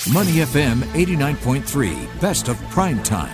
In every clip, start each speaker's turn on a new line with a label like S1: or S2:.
S1: Money FM 89.3, best of prime time.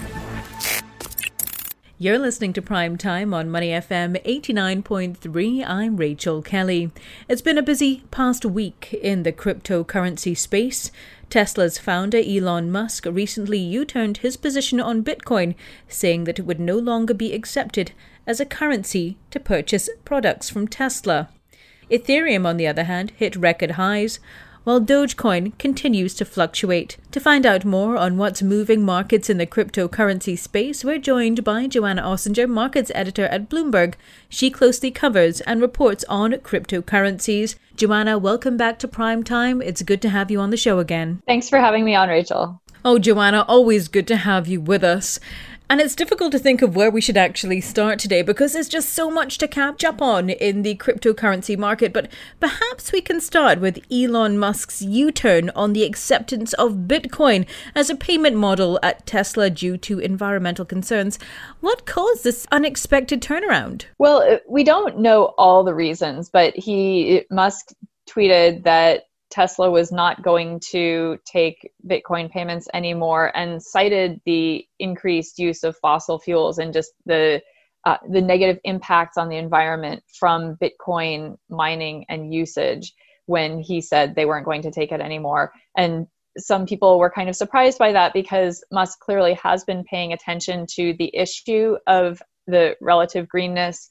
S2: You're listening to Prime Time on Money FM 89.3. I'm Rachel Kelly. It's been a busy past week in the cryptocurrency space. Tesla's founder Elon Musk recently U-turned his position on Bitcoin, saying that it would no longer be accepted as a currency to purchase products from Tesla. Ethereum, on the other hand, hit record highs, while Dogecoin continues to fluctuate. To find out more on what's moving markets in the cryptocurrency space, we're joined by Joanna Ossinger, markets editor at Bloomberg. She closely covers and reports on cryptocurrencies. Joanna, welcome back to Prime Time. It's good to have you on the show again.
S3: Thanks for having me on, Rachel.
S2: Oh, Joanna, always good to have you with us. And it's difficult to think of where we should actually start today because there's just so much to catch up on in the cryptocurrency market. But perhaps we can start with Elon Musk's U-turn on the acceptance of Bitcoin as a payment model at Tesla due to environmental concerns. What caused this unexpected turnaround?
S3: Well, we don't know all the reasons, but Musk tweeted that Tesla was not going to take Bitcoin payments anymore and cited the increased use of fossil fuels and just the negative impacts on the environment from Bitcoin mining and usage when he said they weren't going to take it anymore. And some people were kind of surprised by that because Musk clearly has been paying attention to the issue of the relative greenness.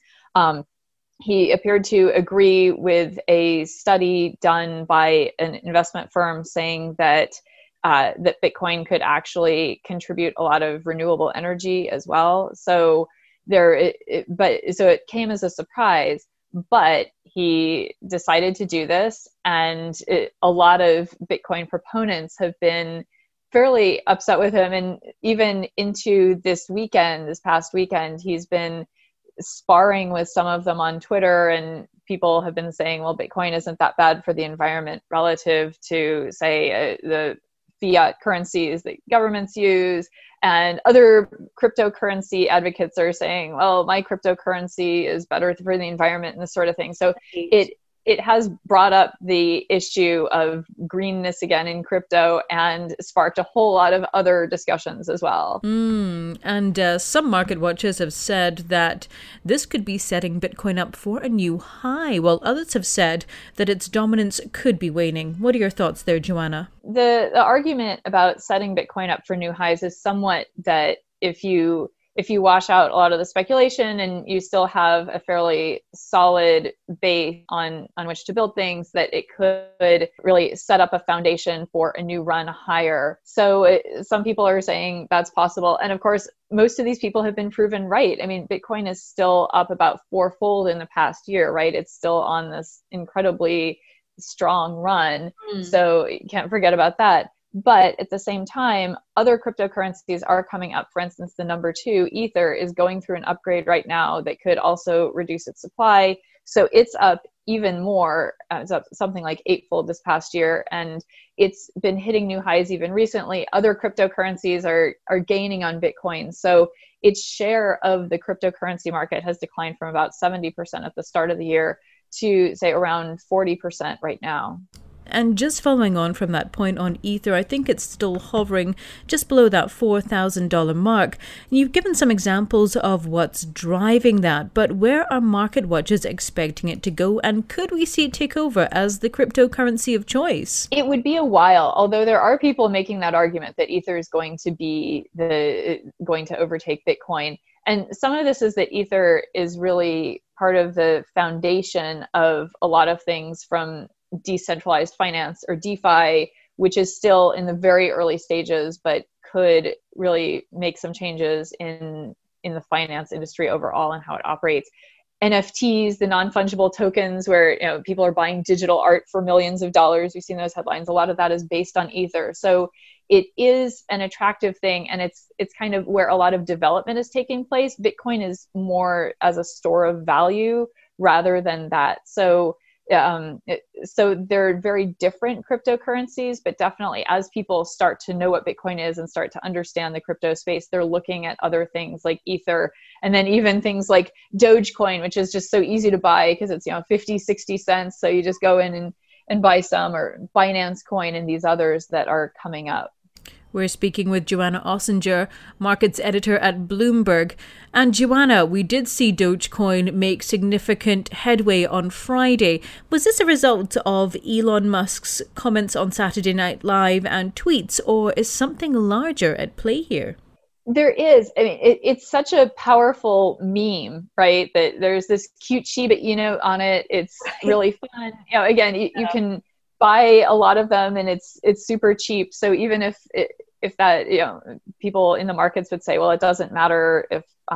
S3: He appeared to agree with a study done by an investment firm saying that that Bitcoin could actually contribute a lot of renewable energy as well. So it came as a surprise, but he decided to do this, and a lot of Bitcoin proponents have been fairly upset with him, and even into this past weekend, he's been sparring with some of them on Twitter, and people have been saying, well, Bitcoin isn't that bad for the environment relative to, say, the fiat currencies that governments use. And other cryptocurrency advocates are saying, well, my cryptocurrency is better for the environment and this sort of thing. So it has brought up the issue of greenness again in crypto and sparked a whole lot of other discussions as well.
S2: And some market watchers have said that this could be setting Bitcoin up for a new high, while others have said that its dominance could be waning. What are your thoughts there, Joanna?
S3: The argument about setting Bitcoin up for new highs is somewhat that if you wash out a lot of the speculation and you still have a fairly solid base on which to build things, that it could really set up a foundation for a new run higher. So some people are saying that's possible. And of course, most of these people have been proven right. I mean, Bitcoin is still up about fourfold in the past year, right? It's still on this incredibly strong run. So you can't forget about that. But at the same time, other cryptocurrencies are coming up. For instance, the number 2, Ether, is going through an upgrade right now that could also reduce its supply. So it's up even more. It's up something like 8-fold this past year. And it's been hitting new highs even recently. Other cryptocurrencies are gaining on Bitcoin. So its share of the cryptocurrency market has declined from about 70% at the start of the year to, say, around 40% right now.
S2: And just following on from that point on Ether, I think it's still hovering just below that $4,000 mark. You've given some examples of what's driving that, but where are market watchers expecting it to go? And could we see it take over as the cryptocurrency of choice?
S3: It would be a while, although there are people making that argument that Ether is going to overtake Bitcoin. And some of this is that Ether is really part of the foundation of a lot of things from decentralized finance, or DeFi, which is still in the very early stages, but could really make some changes in the finance industry overall and how it operates. NFTs, the non-fungible tokens, where people are buying digital art for millions of dollars. We've seen those headlines. A lot of that is based on Ether. So it is an attractive thing, and it's kind of where a lot of development is taking place. Bitcoin is more as a store of value rather than that. So they're very different cryptocurrencies, but definitely as people start to know what Bitcoin is and start to understand the crypto space, they're looking at other things like Ether, and then even things like Dogecoin, which is just so easy to buy because it's 50, 60 cents. So you just go in and buy some, or Binance Coin and these others that are coming up.
S2: We're speaking with Joanna Ossinger, markets editor at Bloomberg. And Joanna, we did see Dogecoin make significant headway on Friday. Was this a result of Elon Musk's comments on Saturday Night Live and tweets, or is something larger at play here?
S3: There is. I mean, it's such a powerful meme, right? That there's this cute Shiba Inu on it. It's really fun. Again, you can buy a lot of them, and it's super cheap. So even if that, people in the markets would say, well, it doesn't matter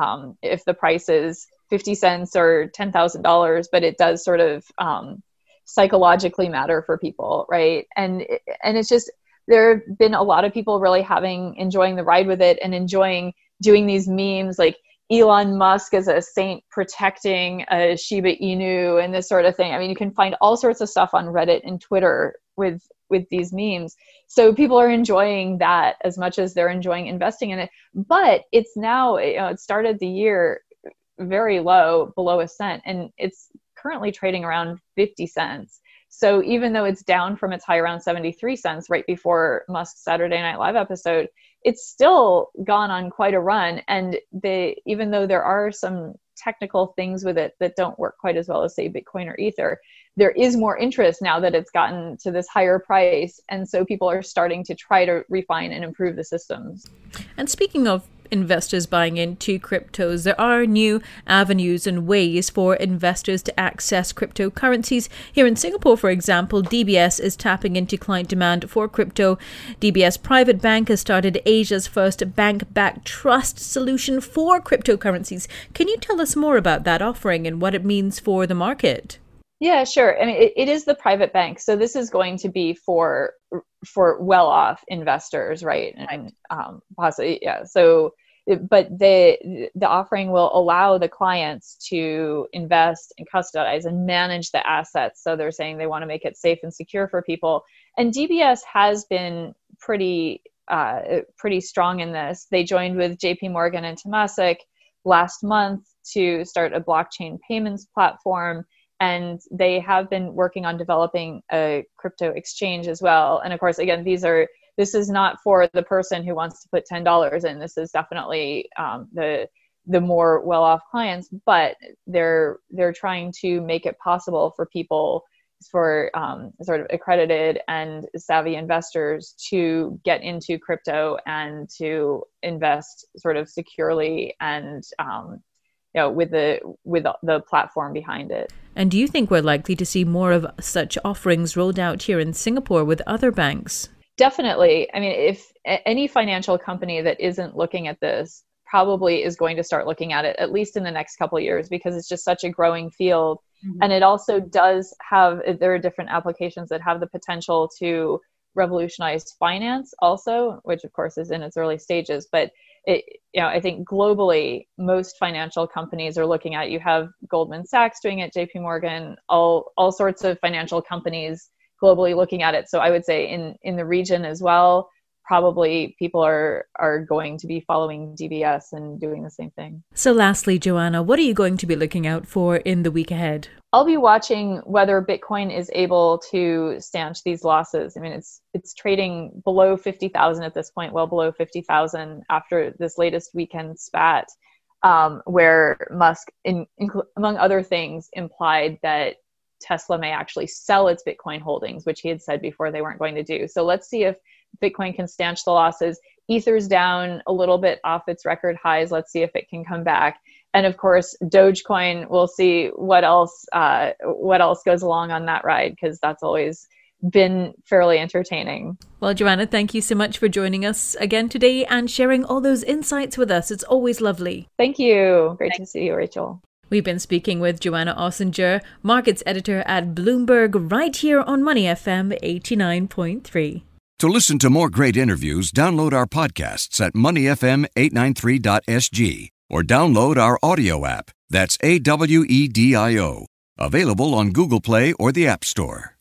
S3: if the price is 50 cents or $10,000, but it does sort of psychologically matter for people, right? And it's just, there have been a lot of people really enjoying the ride with it and enjoying doing these memes, like Elon Musk as a saint protecting a Shiba Inu and this sort of thing. I mean, you can find all sorts of stuff on Reddit and Twitter with these memes. So people are enjoying that as much as they're enjoying investing in it. But it's now, it started the year very low, below a cent, and it's currently trading around 50 cents. So even though it's down from its high around 73 cents right before Musk's Saturday Night Live episode, it's still gone on quite a run. And even though there are some technical things with it that don't work quite as well as, say, Bitcoin or Ether, there is more interest now that it's gotten to this higher price. And so people are starting to try to refine and improve the systems.
S2: And speaking of investors buying into cryptos, there are new avenues and ways for investors to access cryptocurrencies. Here in Singapore, for example, DBS is tapping into client demand for crypto. DBS Private Bank has started Asia's first bank-backed trust solution for cryptocurrencies. Can you tell us more about that offering and what it means for the market?
S3: Yeah, sure. I mean, it is the private bank. So this is going to be for well-off investors, right? And possibly, yeah. So, but the offering will allow the clients to invest and custodize and manage the assets. So they're saying they want to make it safe and secure for people. And DBS has been pretty strong in this. They joined with JP Morgan and Temasek last month to start a blockchain payments platform. And they have been working on developing a crypto exchange as well. And of course, again, this is not for the person who wants to put $10 in. This is definitely the more well-off clients, but they're trying to make it possible for people, for sort of accredited and savvy investors to get into crypto and to invest sort of securely and with the platform behind it.
S2: And do you think we're likely to see more of such offerings rolled out here in Singapore with other banks?
S3: Definitely. I mean, if any financial company that isn't looking at this probably is going to start looking at it, at least in the next couple of years, because it's just such a growing field. Mm-hmm. And it also does there are different applications that have the potential to revolutionize finance also, which of course is in its early stages. But I think globally, most financial companies are looking at. You have Goldman Sachs doing it, JP Morgan, all sorts of financial companies globally looking at it. So I would say in the region as well, probably people are going to be following DBS and doing the same thing.
S2: So lastly, Joanna, what are you going to be looking out for in the week ahead?
S3: I'll be watching whether Bitcoin is able to stanch these losses. I mean, it's trading below 50,000 at this point, well below 50,000 after this latest weekend spat, where Musk, among other things, implied that Tesla may actually sell its Bitcoin holdings, which he had said before they weren't going to do. So let's see if Bitcoin can stanch the losses. Ether's down a little bit off its record highs. Let's see if it can come back. And of course, Dogecoin, we'll see what else goes along on that ride, because that's always been fairly entertaining.
S2: Well, Joanna, thank you so much for joining us again today and sharing all those insights with us. It's always lovely.
S3: Thank you. Great to see you, Rachel.
S2: We've been speaking with Joanna Ossinger, markets editor at Bloomberg, right here on Money FM 89.3.
S1: To listen to more great interviews, download our podcasts at moneyfm893.sg or download our audio app. That's AWEDIO. Available on Google Play or the App Store.